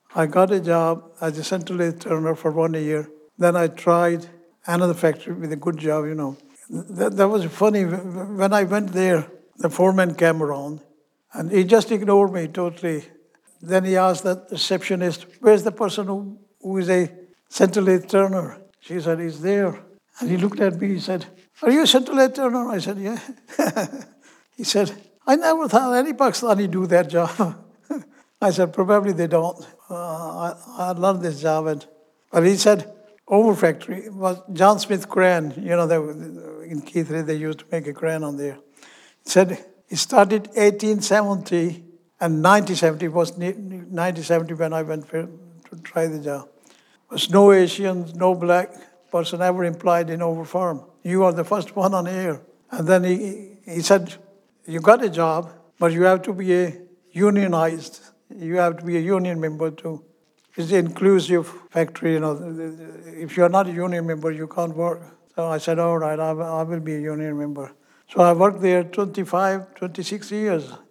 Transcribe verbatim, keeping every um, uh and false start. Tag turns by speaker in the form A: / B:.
A: I got a job as a central lathe turner for one year. Then I tried another factory with a good job, you know. That, that was funny. When I went there, the foreman came around and he just ignored me totally. Then he asked the receptionist, where's the person who, who is a central lathe turner? She said, he's there. And he looked at me, he said, are you a central lathe turner? I said, yeah. He said, I never thought any Pakistani do that job. I said, probably they don't. Uh, I, I learned this job. And, but he said, over factory was John Smith crane. You know, they, in Keithley, they used to make a crane on there. He said, it started eighteen seventy and nineteen seventy was nineteen seventy when I went to try the job. There was no Asians, no black person ever employed in Over Farm. You are the first one on air. And then he, he said, you got a job, but you have to be a unionized. You have to be a union member too. It's an inclusive factory, you know. If you're not a union member, you can't work. So I said, all right, I will be a union member. So I worked there twenty-five, twenty-six years.